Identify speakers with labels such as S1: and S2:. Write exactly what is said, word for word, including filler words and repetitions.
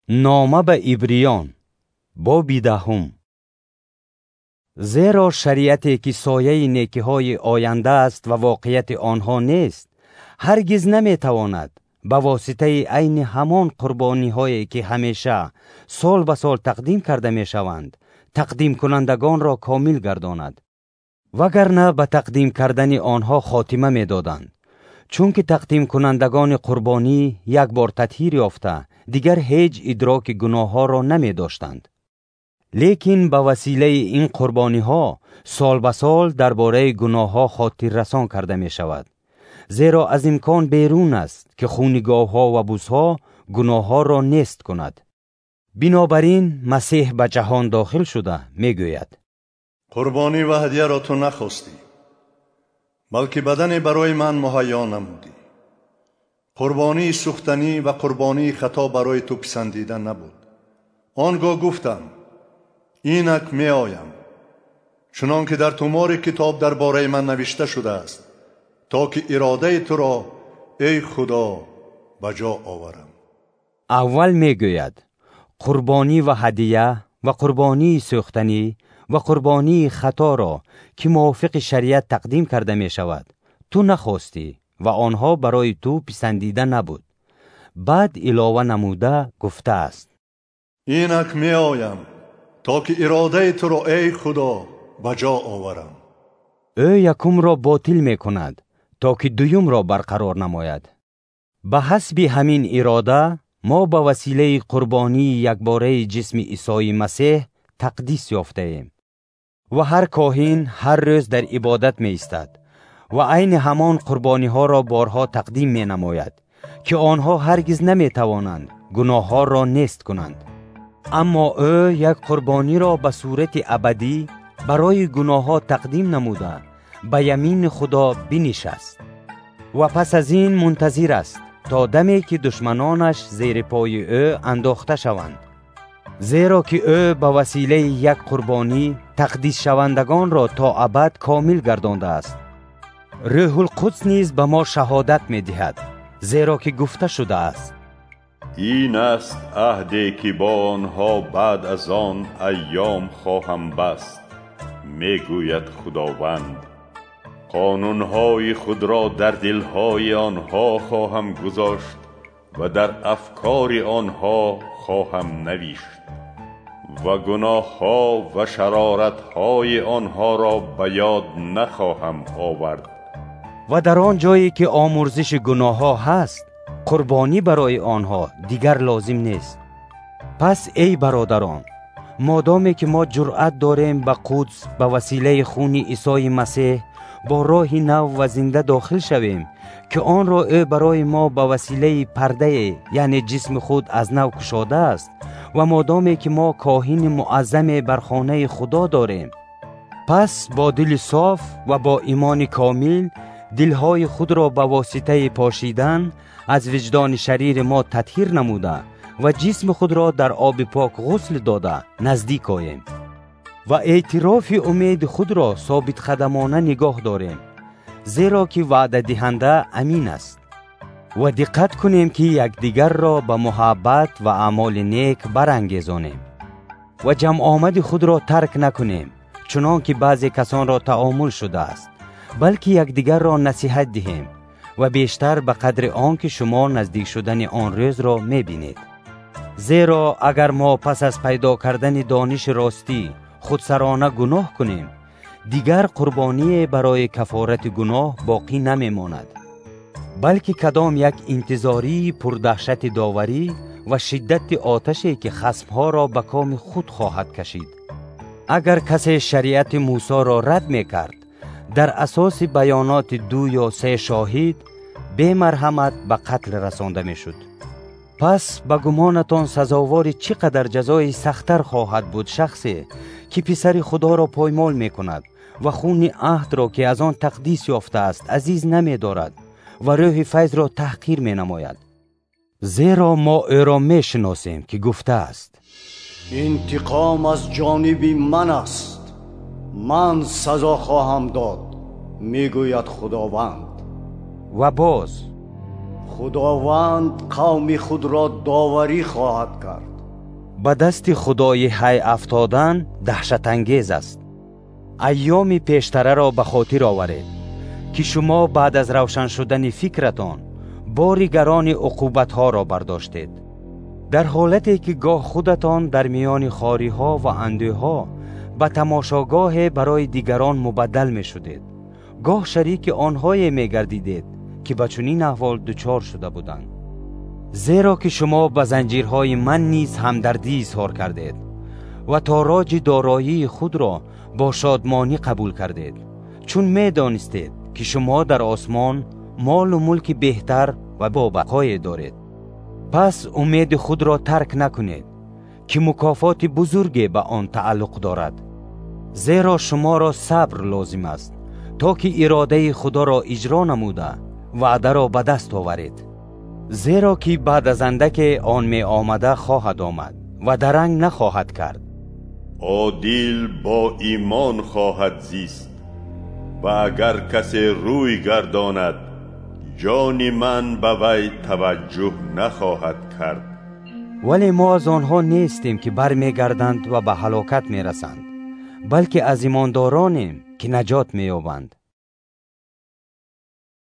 S1: نامه به عبریان باب دهم. زیرا شریعتی که سایه نیکی‌های آینده است و واقعیت آنها نیست، هرگز نمیتواند به واسطه عین همان قربانی‌هایی که همیشه سال به سال تقدیم کرده میشوند، تقدیم کنندگان را کامل گرداند. وگرنه به تقدیم کردن آنها خاتمه میدادند، چون که تقدیم کنندگان قربانی یک بار تطهیر یافته دیگر هیچ ادراک گناه ها را نمی داشتند. لیکن به وسیله این قربانی ها سال به سال درباره گناه ها خاطر رسان کرده می شود، زیرا از امکان بیرون است که خونگاه ها و بوس ها گناه ها را نیست کند. بنابراین مسیح به جهان داخل شده می گوید:
S2: قربانی و هدیه را تو نخواستی، بلکه بدن برای من مهیا نمودی. قربانی سوختنی و قربانی خطا برای تو پسندیده نبود. آنگاه گفتم اینک می آیم، چنان که در تومار کتاب درباره من نوشته شده است، تا که اراده تو را ای خدا بجا آورم.
S1: اول می گوید قربانی و هدیه و قربانی سوختنی و قربانی خطا را که موافق شریعت تقدیم کرده می شود تو نخواستی و آنها برای تو پسندیده نبود. بعد علاوه نموده گفته است:
S2: اینک می آیم تا که اراده تو را ای خدا بجا آورم.
S1: او یکم را باطل می کند تا که دویم را برقرار نماید. به حسب همین اراده ما به وسیله قربانی یکباره جسم عیسی مسیح تقدیس یافته ایم و هر کاهن هر روز در عبادت می ایستد و عین همان قربانی ها را بارها تقدیم می نماید که آنها هرگز نمی توانند گناه ها را نیست کنند. اما او یک قربانی را به صورت ابدی برای گناه ها تقدیم نموده به یمین خدا بنشست و پس از این منتظر است تا دمی که دشمنانش زیر پای او انداخته شوند، زیرا که او به وسیله یک قربانی تقدیس شوندگان را تا ابد کامل گردانده است. روح القدس نیز به ما شهادت می دهد، زیرا که گفته شده است:
S3: این است عهدی که با آنها بعد از آن ایام خواهم بست، می گوید خداوند. قانونهای خود را در دلهای آنها خواهم گذاشت و در افکار آنها خواهم نوشت و گناه ها و شرارت های آنها را به یاد نخواهم آورد.
S1: و در آن جایی که آمرزش گناه ها هست، قربانی برای آنها دیگر لازم نیست. پس ای برادران، مادامی که ما جرأت داریم به قدس به وسیله خون عیسی مسیح با راه نو و زنده داخل شویم که آن را او برای ما به وسیله پرده یعنی جسم خود از نو کشاده است، و مادامی که ما کاهن معظم بر خانه خدا داریم، پس با دل صاف و با ایمان کامل دلهای خود را به واسطه پاشیدن از وجدان شریر ما تطهیر نموده و جسم خود را در آب پاک غسل داده نزدیک آییم و اعتراف امید خود را ثابت قدمانه نگاه داریم، زیرا که وعده دهنده امین است. و دقت کنیم که یکدیگر را به محبت و اعمال نیک برانگیزانیم و جمع آمد خود را ترک نکنیم، چنان که بعضی کسان را تعامل شده است، بلکه یکدیگر را نصیحت دهیم و بیشتر به قدر آن که شما نزدیک شدن آن روز را می‌بینید. زیرا اگر ما پس از پیدا کردن دانش راستی خودسرانه گناه کنیم، دیگر قربانی برای کفارت گناه باقی نمی‌ماند، بلکه کدام یک انتظاری پردهشت داوری و شدت آتشی که خصمها را به کام خود خواهد کشید. اگر کسی شریعت موسی را رد می‌کرد در اساس بیانات دو یا سه شاهد، بی مرحمت به قتل رسانده می‌شد. پس به گمانتان سزاوار چقدر جزای سخت‌تر خواهد بود شخصی که پسر خدا را پایمال می‌کند و خون عهد را که از آن تقدیس یافته است عزیز نمی‌دارد و روح فیض را تحقیر می‌نماید. زیرا ما او را می‌شناسیم که گفته است:
S4: انتقام از جانب من است، من سزا خواهم داد، میگوید خداوند.
S1: و باز
S4: خداوند قوم خود را داوری خواهد کرد.
S1: به دست خدای حی افتادن دهشت انگیز است. ایام پیشتره را به خاطر آورید که شما بعد از روشن شدن فکرتان باری گران عقوبت ها را برداشتید، در حالتی که گاه خودتان در میان خاری ها و اندوه ها به تماشاگاه برای دیگران مبدل می شدید، گاه شریک آنهای می گردیدید که به چنین احوال دچار شده بودند. زیرا که شما به زنجیرهای من نیز همدردی اظهار کردید و تاراج دارایی خود را با شادمانی قبول کردید، چون می دانستید که شما در آسمان مال و ملک بهتر و با بقای دارید. پس امید خود را ترک نکنید که مکافات بزرگی به آن تعلق دارد. زیرا شما را صبر لازم است تا که اراده خدا را اجرا نموده وعده را به دست آورید. زیرا که بعد از اندک آن می آمده خواهد آمد و درنگ نخواهد کرد.
S3: عادل با ایمان خواهد زیست و اگر کسی روی گرداند جان من به وی توجه نخواهد کرد.
S1: ولی ما از آنها نیستیم که بر می گردند و به هلاکت می رسند، بلکه از ایماندارانیم که نجات می یابند.